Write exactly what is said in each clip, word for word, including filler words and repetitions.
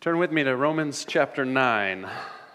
Turn with me to Romans chapter nine.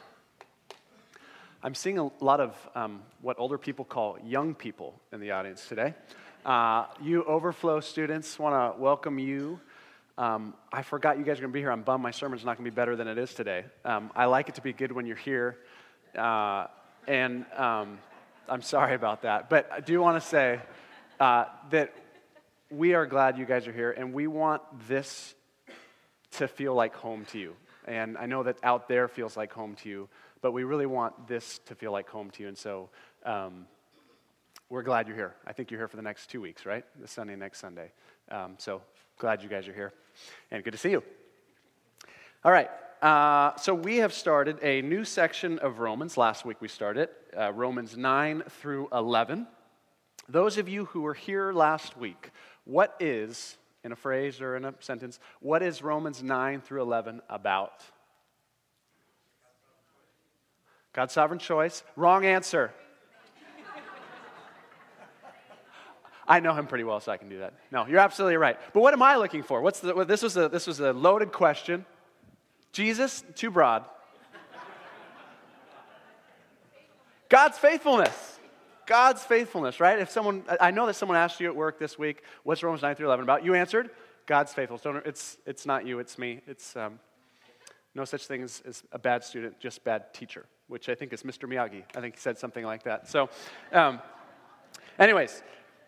I'm seeing a lot of um, what older people call young people in the audience today. Uh, you Overflow students, want to welcome you. Um, I forgot you guys are going to be here. I'm bummed my sermon's not going to be better than it is today. Um, I like it to be good when you're here, uh, and um, I'm sorry about that. But I do want to say uh, that we are glad you guys are here, and we want this to feel like home to you. And I know that out there feels like home to you, but we really want this to feel like home to you. And so um, we're glad you're here. I think you're here for the next two weeks, right? This Sunday and next Sunday. Um, so glad you guys are here, and good to see you. All right. Uh, so we have started a new section of Romans. Last week we started uh, Romans nine through eleven. Those of you who were here last week, what is, in a phrase or in a sentence, what is Romans nine through eleven about? God's sovereign choice. Wrong answer. I know him pretty well, so I can do that. No, you're absolutely right. But what am I looking for? What's the? This was a this was a loaded question. Jesus, too broad. God's faithfulness. God's faithfulness, right? If someone, I know that someone asked you at work this week, what's Romans nine through eleven about? You answered, God's faithfulness. Don't, it's it's not you, it's me. It's um, no such thing as, as a bad student, just bad teacher, which I think is Mister Miyagi. I think he said something like that. So, um, anyways,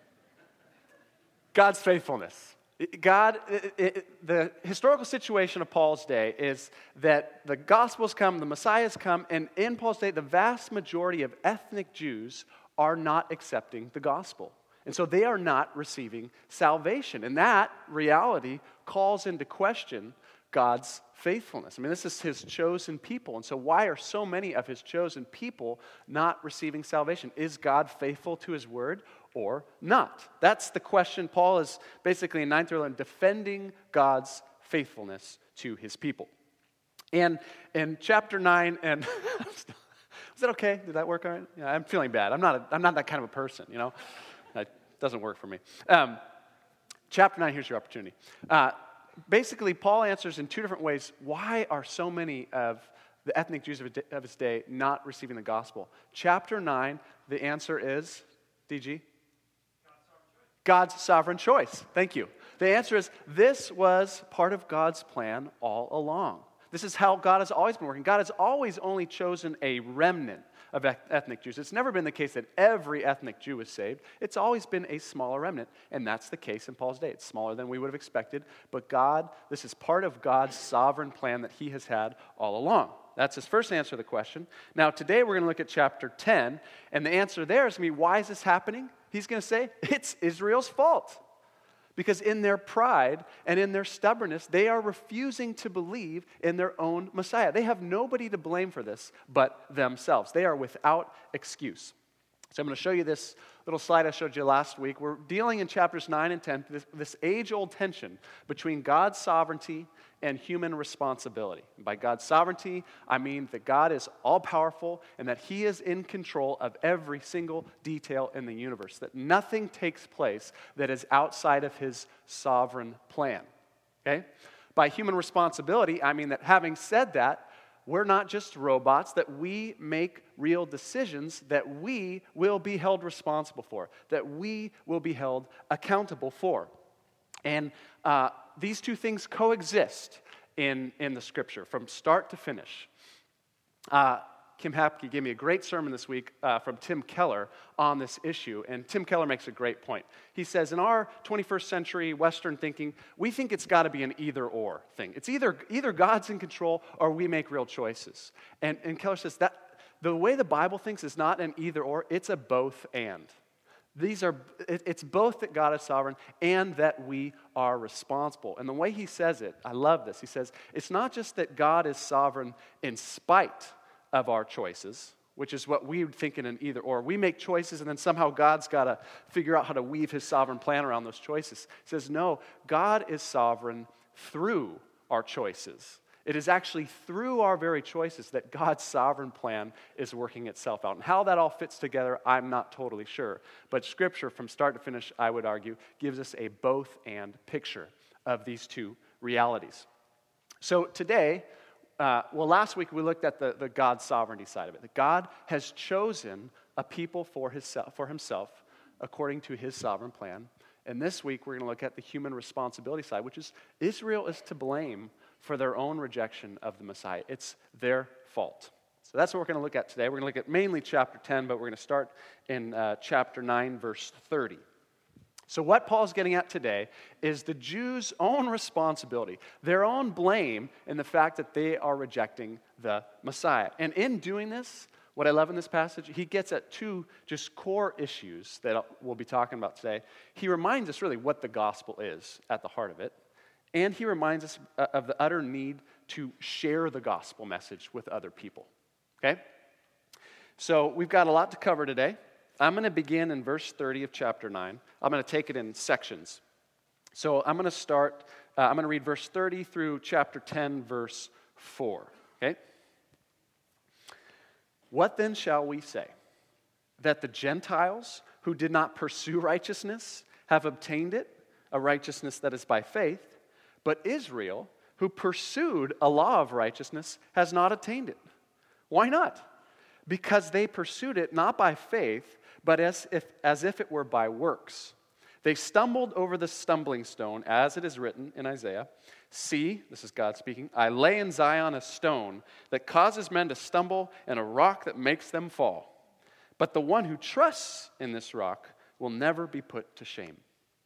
God's faithfulness. God, it, it, the historical situation of Paul's day is that the Gospels come, the Messiahs come, and in Paul's day, the vast majority of ethnic Jews are not accepting the gospel. And so they are not receiving salvation. And that reality calls into question God's faithfulness. I mean, this is his chosen people. And so why are so many of his chosen people not receiving salvation? Is God faithful to his word or not? That's the question. Paul is basically in nine through eleven defending God's faithfulness to his people. And in chapter nine, and is that okay? Did that work all right? Yeah, I'm feeling bad. I'm not a, I'm not that kind of a person, you know. That doesn't work for me. Um, chapter nine, here's your opportunity. Uh, basically, Paul answers in two different ways why are so many of the ethnic Jews of, of his day not receiving the gospel. Chapter nine, the answer is, D G? God's sovereign choice. Thank you. The answer is this was part of God's plan all along. This is how God has always been working. God has always only chosen a remnant of ethnic Jews. It's never been the case that every ethnic Jew is saved. It's always been a smaller remnant, and that's the case in Paul's day. It's smaller than we would have expected, but God, this is part of God's sovereign plan that he has had all along. That's his first answer to the question. Now, today we're going to look at chapter ten, and the answer there is going to be, why is this happening? He's going to say, it's Israel's fault. Because in their pride and in their stubbornness, they are refusing to believe in their own Messiah. They have nobody to blame for this but themselves. They are without excuse. So I'm going to show you this little slide I showed you last week. We're dealing in chapters nine and ten, this, this age-old tension between God's sovereignty and human responsibility. And by God's sovereignty, I mean that God is all-powerful and that he is in control of every single detail in the universe, that nothing takes place that is outside of his sovereign plan. Okay? By human responsibility, I mean that having said that, we're not just robots, that we make real decisions that we will be held responsible for, that we will be held accountable for. And uh, these two things coexist in, in the Scripture from start to finish. Uh, Kim Hapke gave me a great sermon this week uh, from Tim Keller on this issue, and Tim Keller makes a great point. He says, in our twenty-first century Western thinking, we think it's got to be an either-or thing. It's either either God's in control or we make real choices. And, and Keller says that the way the Bible thinks is not an either-or, it's a both-and. These are, it's both that God is sovereign and that we are responsible. And the way he says it, I love this. He says, it's not just that God is sovereign in spite of our choices, which is what we would think in an either or. We make choices and then somehow God's got to figure out how to weave his sovereign plan around those choices. He says, no, God is sovereign through our choices. It is actually through our very choices that God's sovereign plan is working itself out. And how that all fits together, I'm not totally sure. But Scripture, from start to finish, I would argue, gives us a both-and picture of these two realities. So today, uh, well, last week we looked at the, the God sovereignty side of it. That God has chosen a people for, his, for himself according to his sovereign plan. And this week we're going to look at the human responsibility side, which is Israel is to blame for their own rejection of the Messiah. It's their fault. So that's what we're going to look at today. We're going to look at mainly chapter ten, but we're going to start in uh, chapter nine, verse thirty. So what Paul's getting at today is the Jews' own responsibility, their own blame in the fact that they are rejecting the Messiah. And in doing this, what I love in this passage, he gets at two just core issues that we'll be talking about today. He reminds us really what the gospel is at the heart of it, and he reminds us of the utter need to share the gospel message with other people. Okay? So we've got a lot to cover today. I'm going to begin in verse thirty of chapter nine. I'm going to take it in sections. So I'm going to start, uh, I'm going to read verse thirty through chapter ten, verse four. Okay? What then shall we say? That the Gentiles who did not pursue righteousness have obtained it, a righteousness that is by faith, but Israel, who pursued a law of righteousness, has not attained it. Why not? Because they pursued it not by faith, but as if, as if it were by works. They stumbled over the stumbling stone, as it is written in Isaiah, "See," this is God speaking, "I lay in Zion a stone that causes men to stumble and a rock that makes them fall. But the one who trusts in this rock will never be put to shame."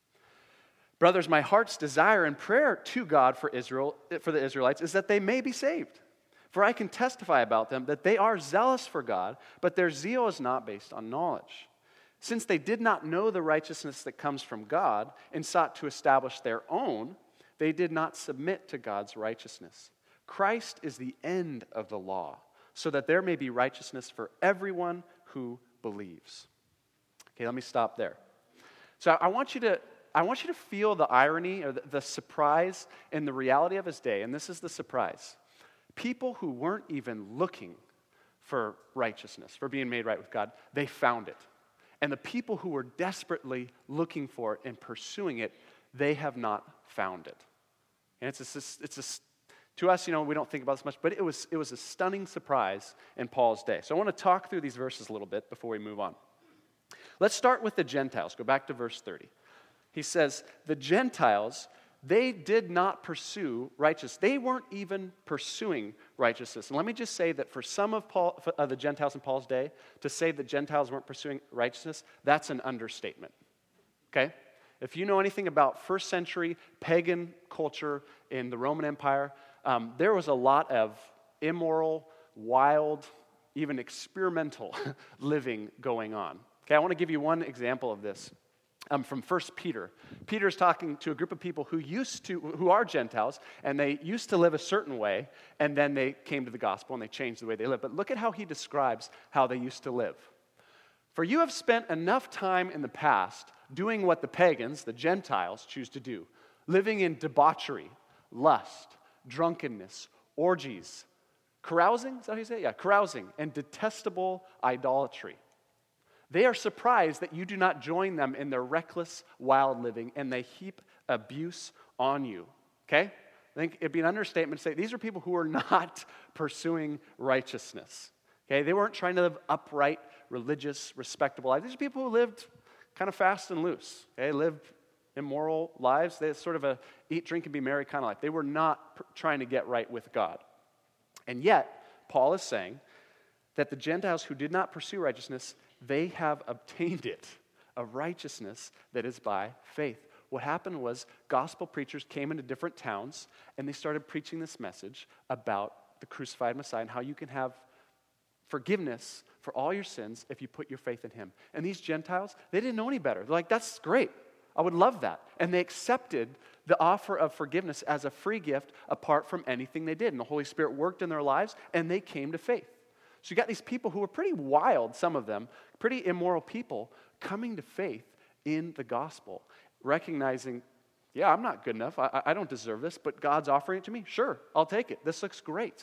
Brothers, my heart's desire and prayer to God for Israel, for the Israelites, is that they may be saved. For I can testify about them that they are zealous for God, but their zeal is not based on knowledge. Since they did not know the righteousness that comes from God and sought to establish their own, they did not submit to God's righteousness. Christ is the end of the law, so that there may be righteousness for everyone who believes. Okay, let me stop there. So I want you to I want you to feel the irony or the, the surprise in the reality of his day, and this is the surprise. People who weren't even looking for righteousness, for being made right with God, they found it. And the people who were desperately looking for it and pursuing it, they have not found it. And it's a, it's a, to us, you know, we don't think about this much, but it was, it was a stunning surprise in Paul's day. So I want to talk through these verses a little bit before we move on. Let's start with the Gentiles. Go back to verse thirty. He says, the Gentiles, they did not pursue righteousness. They weren't even pursuing righteousness. And let me just say that for some of Paul, uh, the Gentiles in Paul's day, to say that Gentiles weren't pursuing righteousness, that's an understatement. Okay? If you know anything about first century pagan culture in the Roman Empire, um, there was a lot of immoral, wild, even experimental living going on. Okay, I want to give you one example of this. Um, from First Peter. Peter's talking to a group of people who used to, who are Gentiles, and they used to live a certain way, and then they came to the gospel and they changed the way they live. But look at how he describes how they used to live. "For you have spent enough time in the past doing what the pagans, the Gentiles, choose to do, living in debauchery, lust, drunkenness, orgies, carousing," is that how you say it? Yeah, carousing, and detestable idolatry. They are surprised that you do not join them in their reckless, wild living, and they heap abuse on you. Okay? I think it'd be an understatement to say these are people who are not pursuing righteousness. Okay? They weren't trying to live upright, religious, respectable lives. These are people who lived kind of fast and loose. Okay? Lived immoral lives. They had sort of a eat, drink, and be merry kind of life. They were not pr- trying to get right with God. And yet, Paul is saying that the Gentiles who did not pursue righteousness, they have obtained it, a righteousness that is by faith. What happened was gospel preachers came into different towns and they started preaching this message about the crucified Messiah and how you can have forgiveness for all your sins if you put your faith in him. And these Gentiles, they didn't know any better. They're like, that's great. I would love that. And they accepted the offer of forgiveness as a free gift apart from anything they did. And the Holy Spirit worked in their lives and they came to faith. So you got these people who were pretty wild, some of them, pretty immoral people, coming to faith in the gospel, recognizing, yeah, I'm not good enough. I, I don't deserve this, but God's offering it to me. Sure, I'll take it. This looks great.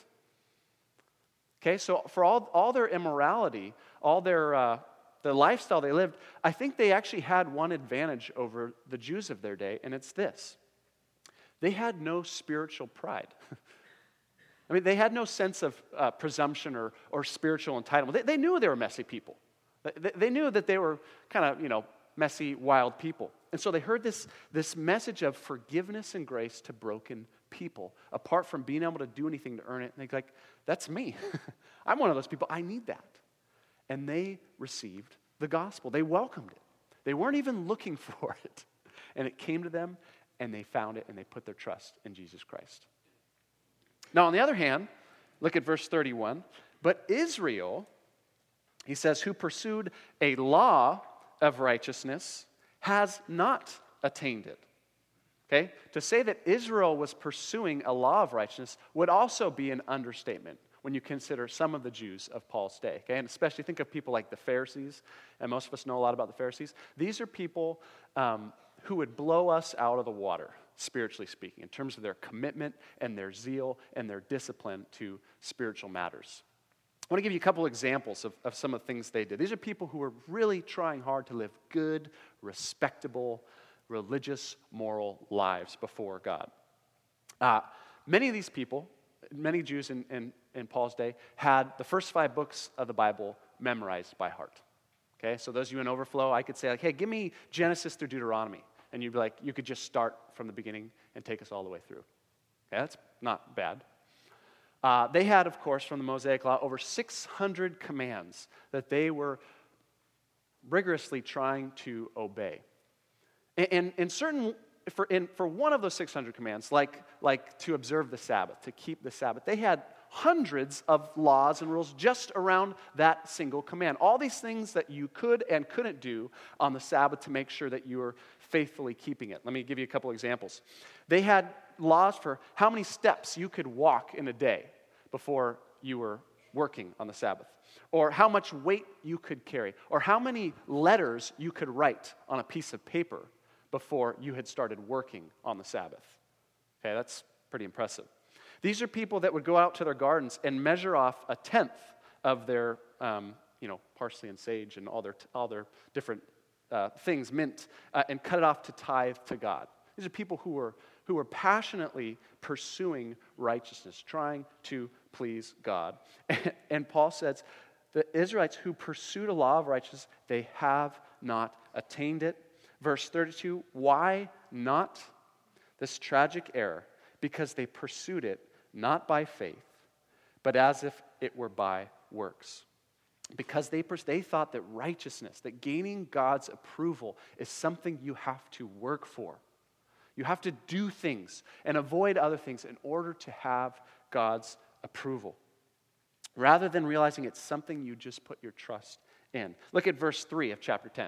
Okay, so for all, all their immorality, all their uh, the lifestyle they lived, I think they actually had one advantage over the Jews of their day, and it's this. They had no spiritual pride. I mean, they had no sense of uh, presumption or, or spiritual entitlement. They, they knew they were messy people. They, they knew that they were kind of, you know, messy, wild people. And so they heard this, this message of forgiveness and grace to broken people, apart from being able to do anything to earn it. And they're like, that's me. I'm one of those people. I need that. And they received the gospel. They welcomed it. They weren't even looking for it. And it came to them, and they found it, and they put their trust in Jesus Christ. Now, on the other hand, look at verse thirty-one. But Israel, he says, who pursued a law of righteousness, has not attained it. Okay? To say that Israel was pursuing a law of righteousness would also be an understatement when you consider some of the Jews of Paul's day. Okay? And especially think of people like the Pharisees, and most of us know a lot about the Pharisees. These are people um, who would blow us out of the water, spiritually speaking, in terms of their commitment and their zeal and their discipline to spiritual matters. I want to give you a couple examples of, of some of the things they did. These are people who were really trying hard to live good, respectable, religious, moral lives before God. Uh, many of these people, many Jews in, in, in Paul's day, had the first five books of the Bible memorized by heart. Okay, so those of you in Overflow, I could say, like, hey, give me Genesis through Deuteronomy. And you'd be like, you could just start from the beginning and take us all the way through. Okay, that's not bad. Uh, they had, of course, from the Mosaic Law, over six hundred commands that they were rigorously trying to obey. And, and, and certain, for, in, for one of those six hundred commands, like, like to observe the Sabbath, to keep the Sabbath, they had hundreds of laws and rules just around that single command. All these things that you could and couldn't do on the Sabbath to make sure that you were faithfully keeping it. Let me give you a couple examples. They had laws for how many steps you could walk in a day before you were working on the Sabbath, or how much weight you could carry, or how many letters you could write on a piece of paper before you had started working on the Sabbath. Okay, that's pretty impressive. These are people that would go out to their gardens and measure off a tenth of their, um, you know, parsley and sage and all their all their different uh, things, mint, uh, and cut it off to tithe to God. These are people who were who were passionately pursuing righteousness, trying to please God. And Paul says, the Israelites who pursued a law of righteousness, they have not attained it. Verse thirty-two, why not? This tragic error, because they pursued it not by faith, but as if it were by works. Because they, they thought that righteousness, that gaining God's approval is something you have to work for. You have to do things and avoid other things in order to have God's approval, rather than realizing it's something you just put your trust in. Look at verse three of chapter ten.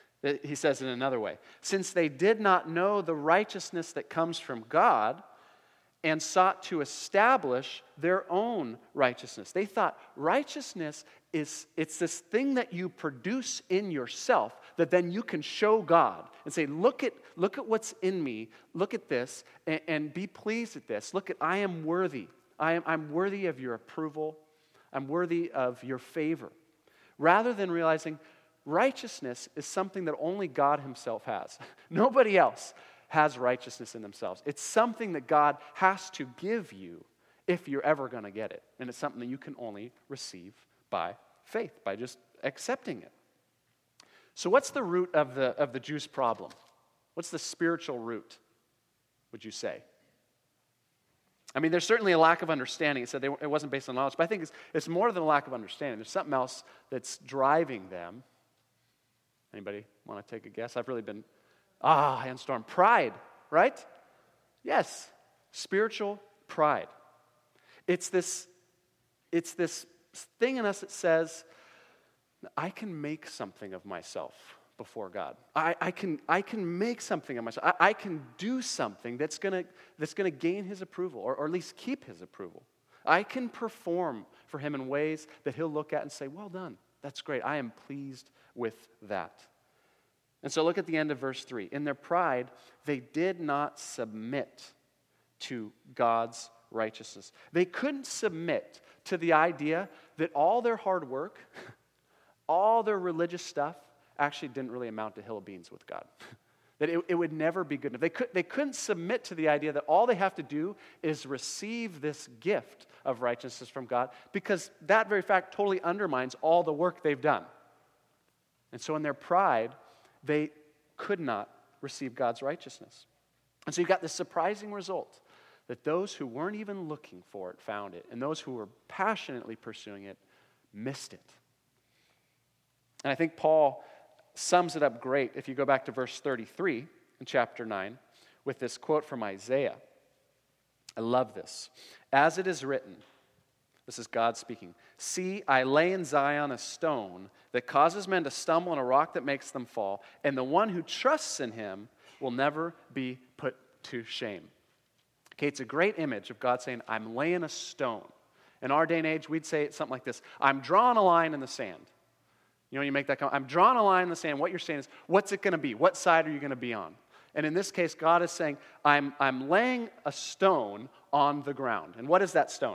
He says in another way, since they did not know the righteousness that comes from God and sought to establish their own righteousness. They thought righteousness is, it's this thing that you produce in yourself that then you can show God and say, look at, look at what's in me, look at this, and, and be pleased at this. Look at, I am worthy. I am, I'm worthy of your approval. I'm worthy of your favor. Rather than realizing righteousness is something that only God himself has. Nobody else has righteousness in themselves. It's something that God has to give you if you're ever going to get it. And it's something that you can only receive by faith, by just accepting it. So what's the root of the, of the Jews' problem? What's the spiritual root, would you say? I mean, there's certainly a lack of understanding. It said they, it wasn't based on knowledge, but I think it's, it's more than a lack of understanding. There's something else that's driving them. Anybody want to take a guess? I've really been, ah, handstorm. Pride, right? Yes, spiritual pride. It's this, it's this thing in us that says, I can make something of myself before God. I, I can I can make something of myself. I, I can do something that's gonna that's gonna gain his approval, or, or at least keep his approval. I can perform for him in ways that he'll look at and say, well done. That's great. I am pleased with that. And so look at the end of verse three. In their pride, they did not submit to God's righteousness. They couldn't submit to the idea that all their hard work, all their religious stuff, actually didn't really amount to hill of beans with God. that it, it would never be good enough. They, could, they couldn't submit to the idea that all they have to do is receive this gift of righteousness from God, because that very fact totally undermines all the work they've done. And so in their pride, they could not receive God's righteousness. And so you've got this surprising result, that those who weren't even looking for it found it, and those who were passionately pursuing it missed it. And I think Paul sums it up great if you go back to verse thirty-three in chapter nine with this quote from Isaiah. I love this. As it is written, this is God speaking, "See, I lay in Zion a stone that causes men to stumble, and a rock that makes them fall, and the one who trusts in him will never be put to shame." Okay, it's a great image of God saying, I'm laying a stone. In our day and age, we'd say something like this: I'm drawing a line in the sand. You know, you make that comment, I'm drawing a line in the sand. What you're saying is, what's it going to be? What side are you going to be on? And in this case, God is saying, I'm, I'm laying a stone on the ground. And what is that stone?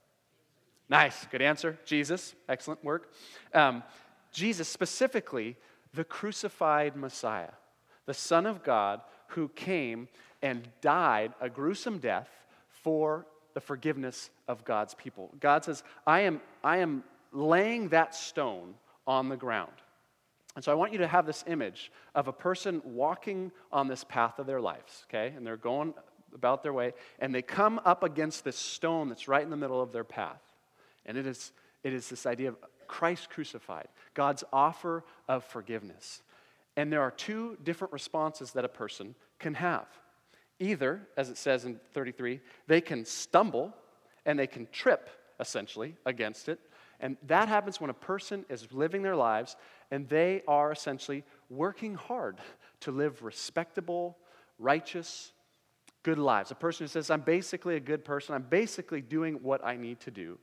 Nice, good answer. Jesus, excellent work. Um, Jesus, specifically, the crucified Messiah, the Son of God who came and died a gruesome death for the forgiveness of God's people. God says, I am, I am laying that stone on the ground. And so I want you to have this image of a person walking on this path of their lives, okay? And they're going about their way, and they come up against this stone that's right in the middle of their path. And it is, it is this idea of Christ crucified, God's offer of forgiveness. And there are two different responses that a person can have. Either, as it says in thirty-three, they can stumble and they can trip, essentially, against it. And that happens when a person is living their lives and they are essentially working hard to live respectable, righteous, good lives. A person who says, I'm basically a good person, I'm basically doing what I need to do.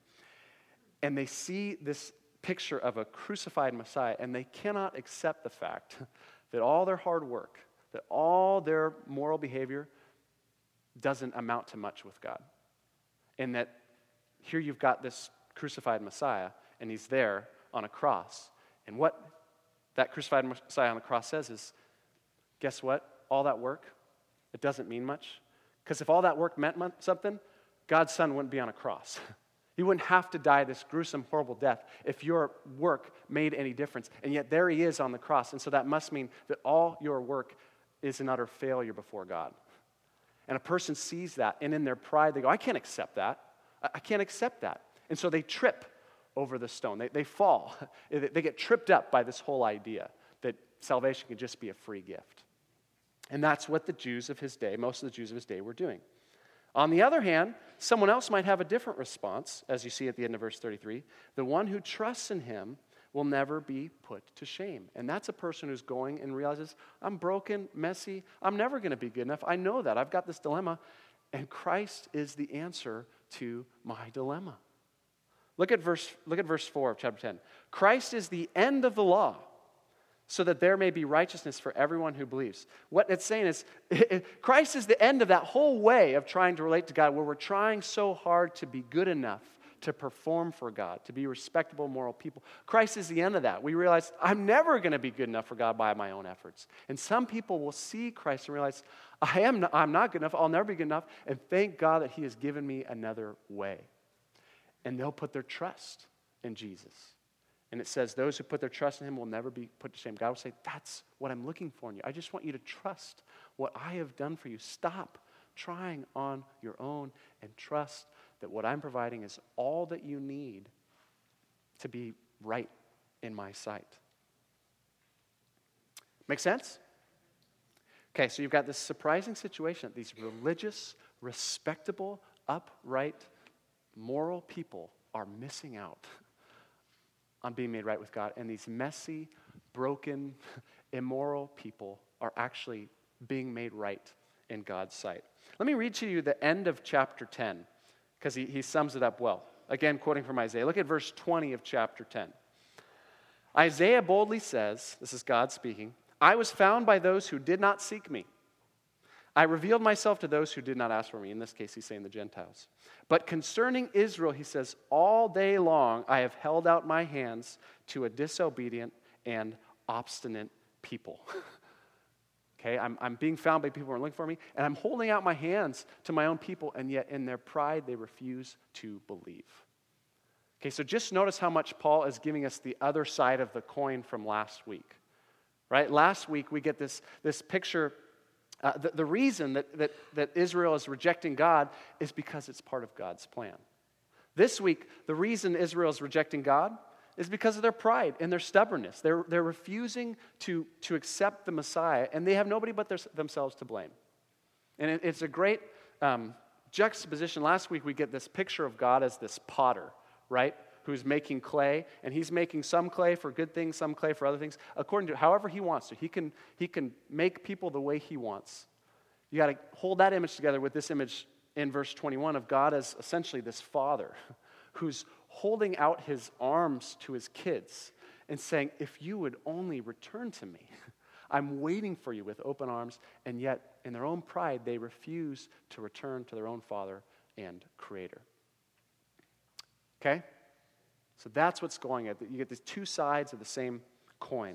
And they see this picture of a crucified Messiah, and they cannot accept the fact that all their hard work, that all their moral behavior doesn't amount to much with God. And that here you've got this crucified Messiah, and he's there on a cross. And what that crucified Messiah on the cross says is, guess what? All that work, it doesn't mean much. Because if all that work meant something, God's Son wouldn't be on a cross. He wouldn't have to die this gruesome, horrible death if your work made any difference. And yet there he is on the cross. And so that must mean that all your work is an utter failure before God. And a person sees that, and in their pride, they go, I can't accept that. I can't accept that. And so they trip over the stone. They, they fall. They get tripped up by this whole idea that salvation can just be a free gift. And that's what the Jews of his day, most of the Jews of his day, were doing. On the other hand, someone else might have a different response, as you see at the end of verse thirty-three. The one who trusts in him will never be put to shame. And that's a person who's going and realizes, I'm broken, messy, I'm never going to be good enough. I know that. I've got this dilemma. And Christ is the answer to my dilemma. Look at verse, look at verse four of chapter ten. Christ is the end of the law, so that there may be righteousness for everyone who believes. What it's saying is, Christ is the end of that whole way of trying to relate to God, where we're trying so hard to be good enough to perform for God, to be respectable, moral people. Christ is the end of that. We realize, I'm never going to be good enough for God by my own efforts. And some people will see Christ and realize, I am not, I'm not good enough, I'll never be good enough, and thank God that he has given me another way. And they'll put their trust in Jesus. And it says, those who put their trust in him will never be put to shame. God will say, that's what I'm looking for in you. I just want you to trust what I have done for you. Stop trying on your own and trust that what I'm providing is all that you need to be right in my sight. Make sense? Okay, so you've got this surprising situation that these religious, respectable, upright, moral people are missing out on being made right with God. And these messy, broken, immoral people are actually being made right in God's sight. Let me read to you the end of chapter ten, because he, he sums it up well. Again, quoting from Isaiah. Look at verse twenty of chapter ten. Isaiah boldly says, this is God speaking, I was found by those who did not seek me. I revealed myself to those who did not ask for me. In this case, he's saying the Gentiles. But concerning Israel, he says, all day long I have held out my hands to a disobedient and obstinate people. Okay, I'm, I'm being found by people who are looking for me, and I'm holding out my hands to my own people, and yet in their pride, they refuse to believe. Okay, so just notice how much Paul is giving us the other side of the coin from last week. Right? Last week, we get this, this picture. Uh, the, the reason that, that, that Israel is rejecting God is because it's part of God's plan. This week, the reason Israel is rejecting God is because of their pride and their stubbornness. They're, they're refusing to, to accept the Messiah, and they have nobody but their, themselves to blame. And it, it's a great um, juxtaposition. Last week, we get this picture of God as this potter, right, who's making clay, and he's making some clay for good things, some clay for other things, according to however he wants to. He can, he can make people the way he wants. You got to hold that image together with this image in verse twenty-one of God as essentially this father who's holding out his arms to his kids and saying, if you would only return to me, I'm waiting for you with open arms, and yet in their own pride, they refuse to return to their own father and creator. Okay? So that's what's going on. You get these two sides of the same coin.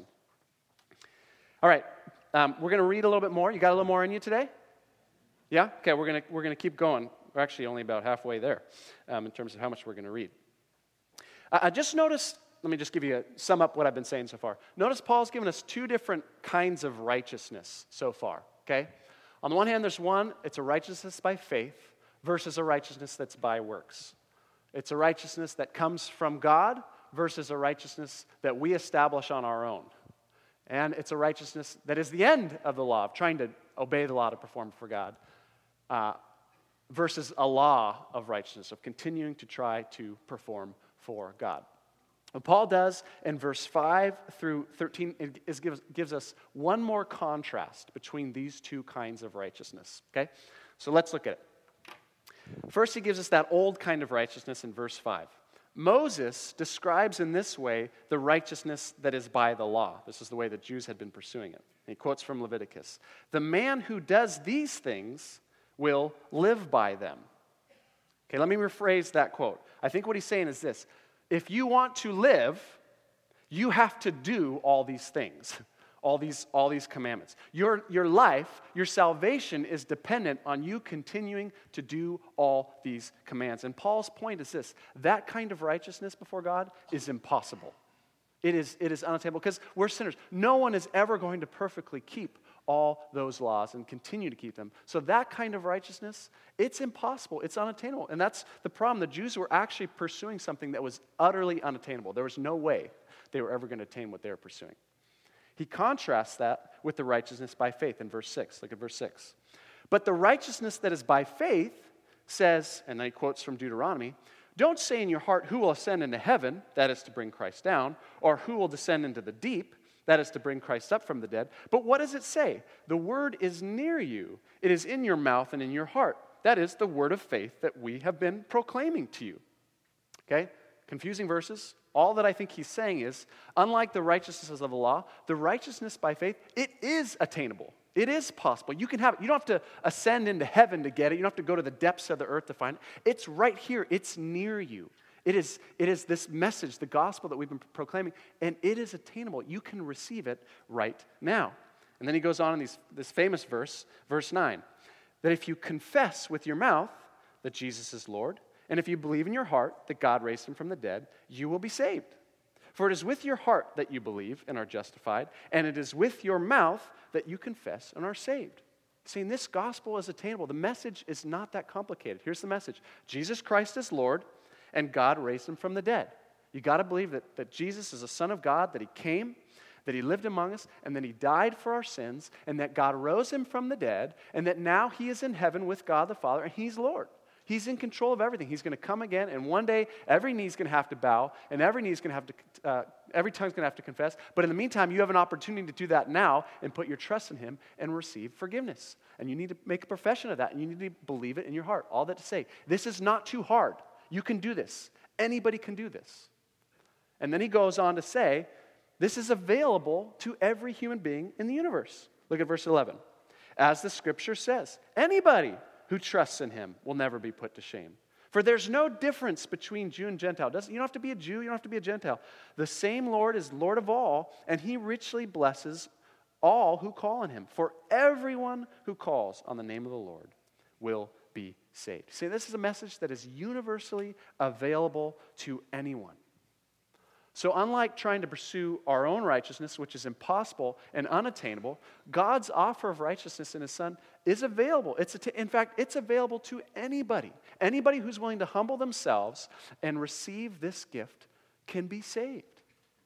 All right, um, we're going to read a little bit more. You got a little more in you today? Yeah? Okay, we're going to we're going to keep going. We're actually only about halfway there um, in terms of how much we're going to read. Uh, I just noticed, let me just give you a sum up what I've been saying so far. Notice Paul's given us two different kinds of righteousness so far, okay? On the one hand, there's one, it's a righteousness by faith versus a righteousness that's by works. It's a righteousness that comes from God versus a righteousness that we establish on our own. And it's a righteousness that is the end of the law, of trying to obey the law to perform for God, uh, versus a law of righteousness, of continuing to try to perform for God. What Paul does in verse five through thirteen is gives, gives us one more contrast between these two kinds of righteousness. Okay? So let's look at it. First, he gives us that old kind of righteousness in verse five. Moses describes in this way the righteousness that is by the law. This is the way the Jews had been pursuing it. He quotes from Leviticus. The man who does these things will live by them. Okay, let me rephrase that quote. I think what he's saying is this. If you want to live, you have to do all these things. All these, all these commandments. Your, your life, your salvation is dependent on you continuing to do all these commands. And Paul's point is this, that kind of righteousness before God is impossible. It is, it is unattainable because we're sinners. No one is ever going to perfectly keep all those laws and continue to keep them. So that kind of righteousness, it's impossible. It's unattainable. And that's the problem. The Jews were actually pursuing something that was utterly unattainable. There was no way they were ever going to attain what they were pursuing. He contrasts that with the righteousness by faith in verse six. Look at verse six. But the righteousness that is by faith says, and he quotes from Deuteronomy, don't say in your heart, who will ascend into heaven, that is to bring Christ down, or who will descend into the deep, that is to bring Christ up from the dead. But what does it say? The word is near you. It is in your mouth and in your heart. That is the word of faith that we have been proclaiming to you. Okay? Confusing verses. All that I think he's saying is, unlike the righteousnesses of the law, the righteousness by faith, it is attainable. It is possible. You can have it. You don't have to ascend into heaven to get it. You don't have to go to the depths of the earth to find it. It's right here. It's near you. It is, it is this message, the gospel that we've been proclaiming, and it is attainable. You can receive it right now. And then he goes on in these, this famous verse, verse nine, that if you confess with your mouth that Jesus is Lord, and if you believe in your heart that God raised him from the dead, you will be saved. For it is with your heart that you believe and are justified, and it is with your mouth that you confess and are saved. Saying this gospel is attainable. The message is not that complicated. Here's the message. Jesus Christ is Lord, and God raised him from the dead. You got to believe that, that Jesus is a Son of God, that he came, that he lived among us, and that he died for our sins, and that God rose him from the dead, and that now he is in heaven with God the Father, and he's Lord. He's in control of everything. He's going to come again, and one day every knee's going to have to bow, and every knee's going to have to, uh, every tongue's going to have to confess. But in the meantime, you have an opportunity to do that now and put your trust in him and receive forgiveness. And you need to make a profession of that, and you need to believe it in your heart. All that to say, this is not too hard. You can do this. Anybody can do this. And then he goes on to say, this is available to every human being in the universe. Look at verse eleven. As the scripture says, anybody who trusts in him will never be put to shame. For there's no difference between Jew and Gentile. You don't have to be a Jew, you don't have to be a Gentile. The same Lord is Lord of all, and he richly blesses all who call on him. For everyone who calls on the name of the Lord will be saved. See, this is a message that is universally available to anyone. So unlike trying to pursue our own righteousness, which is impossible and unattainable, God's offer of righteousness in his Son is available. It's a, in fact, it's available to anybody. Anybody who's willing to humble themselves and receive this gift can be saved.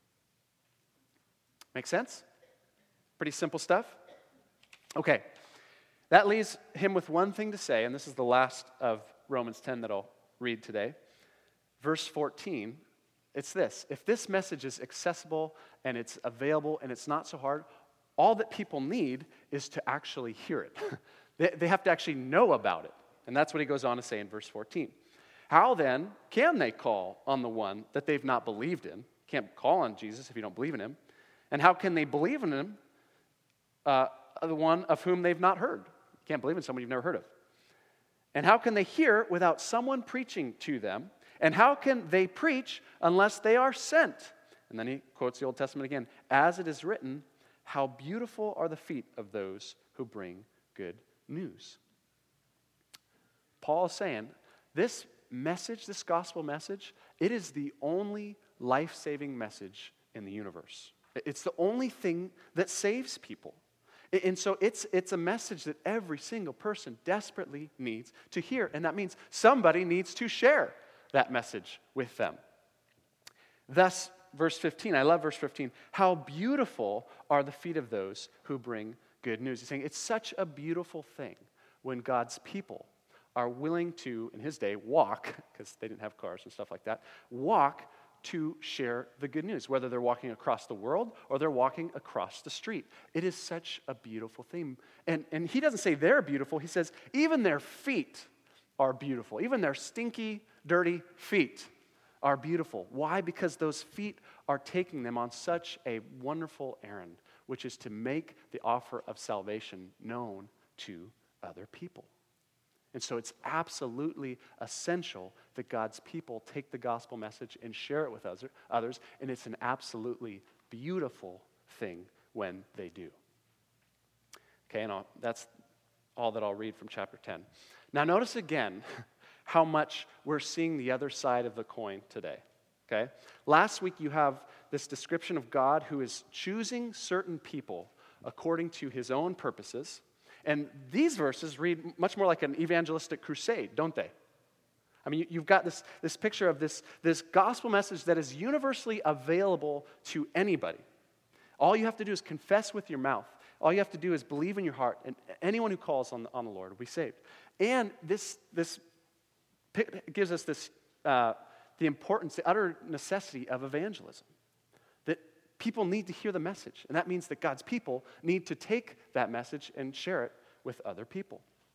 Make sense? Pretty simple stuff? Okay. That leaves him with one thing to say, and this is the last of Romans ten that I'll read today. Verse fourteen. It's this: if this message is accessible and it's available and it's not so hard, all that people need is to actually hear it. they, they have to actually know about it. And that's what he goes on to say in verse fourteen. How then can they call on the one that they've not believed in? You can't call on Jesus if you don't believe in him. And how can they believe in him, uh, the one of whom they've not heard? You can't believe in someone you've never heard of. And how can they hear without someone preaching to them? And how can they preach unless they are sent? And then he quotes the Old Testament again. As it is written, how beautiful are the feet of those who bring good news. Paul is saying, this message, this gospel message, it is the only life-saving message in the universe. It's the only thing that saves people. And so it's, it's a message that every single person desperately needs to hear. And that means somebody needs to share that message with them. Thus, verse fifteen, I love verse fifteen. How beautiful are the feet of those who bring good news. He's saying it's such a beautiful thing when God's people are willing to, in his day, walk, because they didn't have cars and stuff like that, walk to share the good news, whether they're walking across the world or they're walking across the street. It is such a beautiful thing. And, and he doesn't say they're beautiful. He says even their feet are beautiful. Even their stinky, dirty feet are beautiful. Why? Because those feet are taking them on such a wonderful errand, which is to make the offer of salvation known to other people. And so it's absolutely essential that God's people take the gospel message and share it with others, and it's an absolutely beautiful thing when they do. Okay, and I'll, that's all that I'll read from chapter ten. Now notice again how much we're seeing the other side of the coin today, okay? Last week you have this description of God who is choosing certain people according to his own purposes. And these verses read much more like an evangelistic crusade, don't they? I mean, you've got this, this picture of this, this gospel message that is universally available to anybody. All you have to do is confess with your mouth. All you have to do is believe in your heart, and anyone who calls on the, on the Lord will be saved. And this, this gives us this uh, the importance, the utter necessity of evangelism. That people need to hear the message, and that means that God's people need to take that message and share it with other people.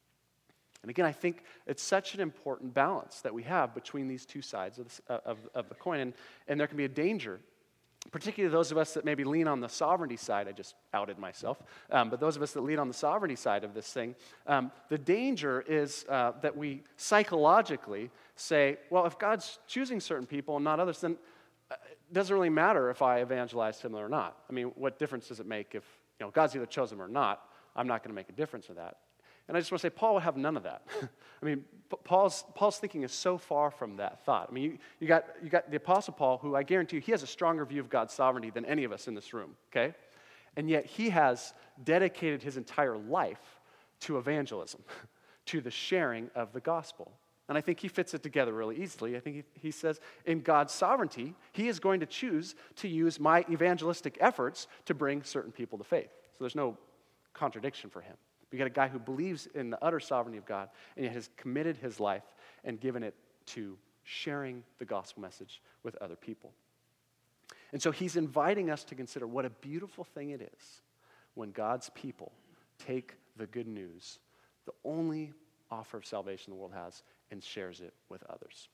And again, I think it's such an important balance that we have between these two sides of the, of, of the coin, and, and there can be a danger, particularly those of us that maybe lean on the sovereignty side. I just outed myself. Um, but those of us that lean on the sovereignty side of this thing, um, the danger is uh, that we psychologically say, well, if God's choosing certain people and not others, then it doesn't really matter if I evangelize him or not. I mean, what difference does it make if, you know, God's either chosen them or not? I'm not going to make a difference with that. And I just want to say, Paul would have none of that. I mean, Paul's Paul's thinking is so far from that thought. I mean, you, you got you got the Apostle Paul, who I guarantee you, he has a stronger view of God's sovereignty than any of us in this room, okay? And yet he has dedicated his entire life to evangelism, to the sharing of the gospel. And I think he fits it together really easily. I think he, he says, in God's sovereignty, he is going to choose to use my evangelistic efforts to bring certain people to faith. So there's no contradiction for him. We got a guy who believes in the utter sovereignty of God and yet has committed his life and given it to sharing the gospel message with other people. And so he's inviting us to consider what a beautiful thing it is when God's people take the good news, the only offer of salvation the world has, and shares it with others.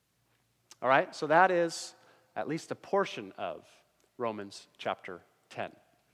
All right, so that is at least a portion of Romans chapter ten.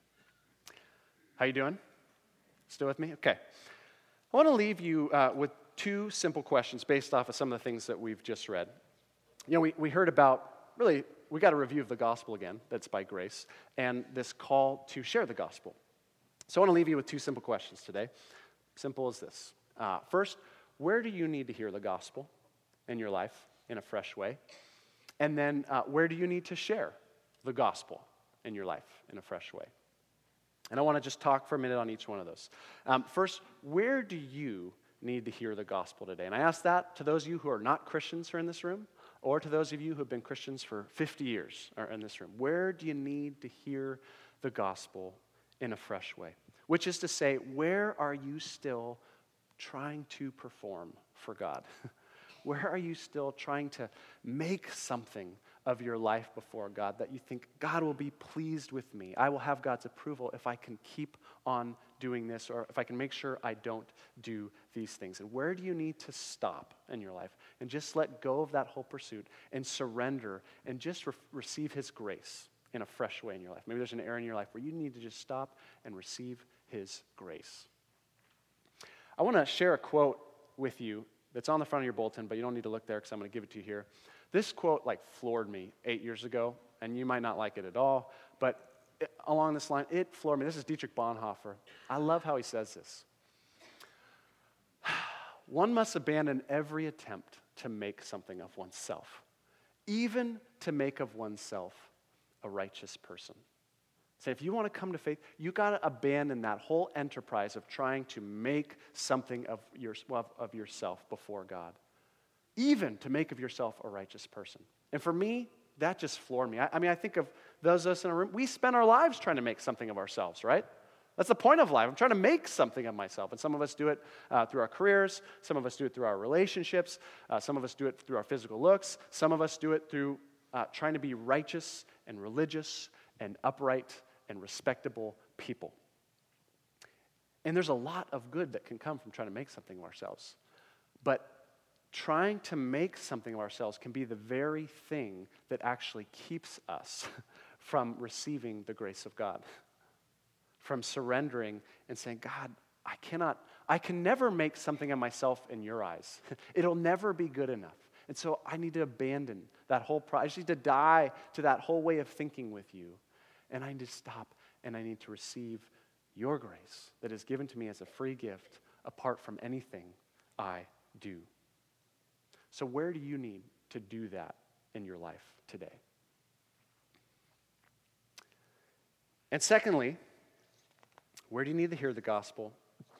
How you doing? Still with me? Okay. I want to leave you uh, with two simple questions based off of some of the things that we've just read. You know, we, we heard about, really, we got a review of the gospel again, that's by grace, and this call to share the gospel. So I want to leave you with two simple questions today. Simple as this. Uh, first, where do you need to hear the gospel in your life in a fresh way? And then, uh, where do you need to share the gospel in your life in a fresh way? And I want to just talk for a minute on each one of those. Um, first, where do you need to hear the gospel today? And I ask that to those of you who are not Christians who are in this room, or to those of you who have been Christians for fifty years are in this room. Where do you need to hear the gospel in a fresh way? Which is to say, where are you still trying to perform for God? Where are you still trying to make something of your life before God that you think, God will be pleased with me. I will have God's approval if I can keep on doing this, or if I can make sure I don't do these things. And where do you need to stop in your life and just let go of that whole pursuit and surrender and just re- receive his grace in a fresh way in your life? Maybe there's an area in your life where you need to just stop and receive his grace. I want to share a quote with you that's on the front of your bulletin, but you don't need to look there because I'm going to give it to you here. This quote like floored me eight years ago, and you might not like it at all, but it, along this line, it floored me. This is Dietrich Bonhoeffer. I love how he says this. One must abandon every attempt to make something of oneself, even to make of oneself a righteous person. So if you want to come to faith, you got to abandon that whole enterprise of trying to make something of, your, of, of yourself before God, even to make of yourself a righteous person. And for me, that just floored me. I, I mean, I think of those of us in a room, we spend our lives trying to make something of ourselves, right? That's the point of life. I'm trying to make something of myself. And some of us do it uh, through our careers. Some of us do it through our relationships. Uh, some of us do it through our physical looks. Some of us do it through uh, trying to be righteous and religious and upright and respectable people. And there's a lot of good that can come from trying to make something of ourselves. But trying to make something of ourselves can be the very thing that actually keeps us from receiving the grace of God, from surrendering and saying, God, I cannot, I can never make something of myself in your eyes. It'll never be good enough. And so I need to abandon that whole process. I just need to die to that whole way of thinking with you. And I need to stop, and I need to receive your grace that is given to me as a free gift apart from anything I do. So where do you need to do that in your life today? And secondly, where do you need to hear the gospel?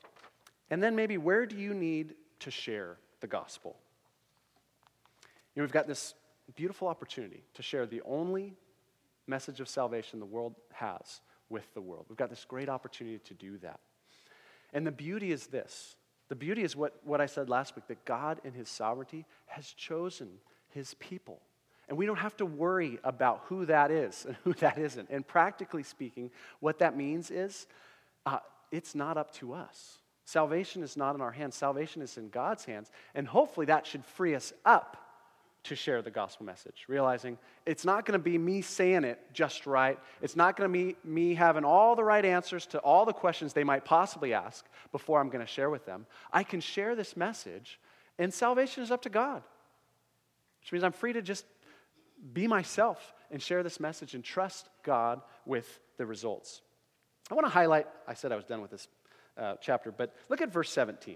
And then maybe where do you need to share the gospel? You know, we've got this beautiful opportunity to share the only message of salvation the world has with the world. We've got this great opportunity to do that. And the beauty is this. The beauty is what, what I said last week, that God in his sovereignty has chosen his people. And we don't have to worry about who that is and who that isn't. And practically speaking, what that means is uh, it's not up to us. Salvation is not in our hands. Salvation is in God's hands. And hopefully that should free us up to share the gospel message, realizing it's not going to be me saying it just right. It's not going to be me having all the right answers to all the questions they might possibly ask before I'm going to share with them. I can share this message, and salvation is up to God, which means I'm free to just be myself and share this message and trust God with the results. I want to highlight, I said I was done with this uh, chapter, but look at verse seventeen.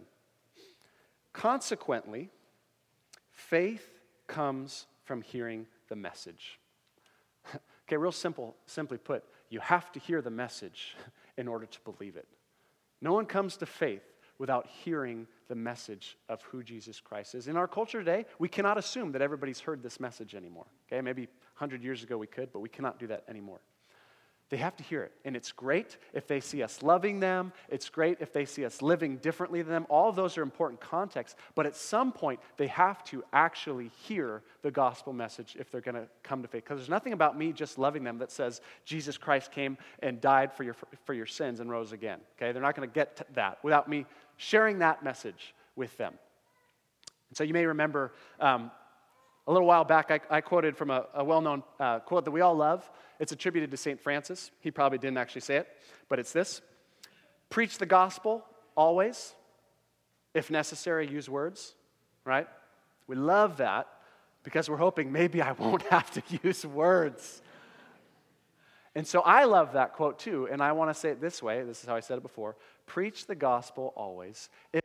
Consequently, faith comes from hearing the message. Okay, real simple, simply put, you have to hear the message in order to believe it. No one comes to faith without hearing the message of who Jesus Christ is. In our culture today, we cannot assume that everybody's heard this message anymore. Okay, maybe one hundred years ago we could, but we cannot do that anymore. They have to hear it. And it's great if they see us loving them. It's great if they see us living differently than them. All of those are important contexts. But at some point, they have to actually hear the gospel message if they're going to come to faith. Because there's nothing about me just loving them that says Jesus Christ came and died for your, for your sins and rose again. Okay, they're not going to get to that without me sharing that message with them. And so you may remember um, a little while back, I, I quoted from a, a well-known uh, quote that we all love. It's attributed to Saint Francis. He probably didn't actually say it, but it's this. Preach the gospel always. If necessary, use words, right? We love that because we're hoping maybe I won't have to use words. And so I love that quote too, and I want to say it this way. This is how I said it before. Preach the gospel always. If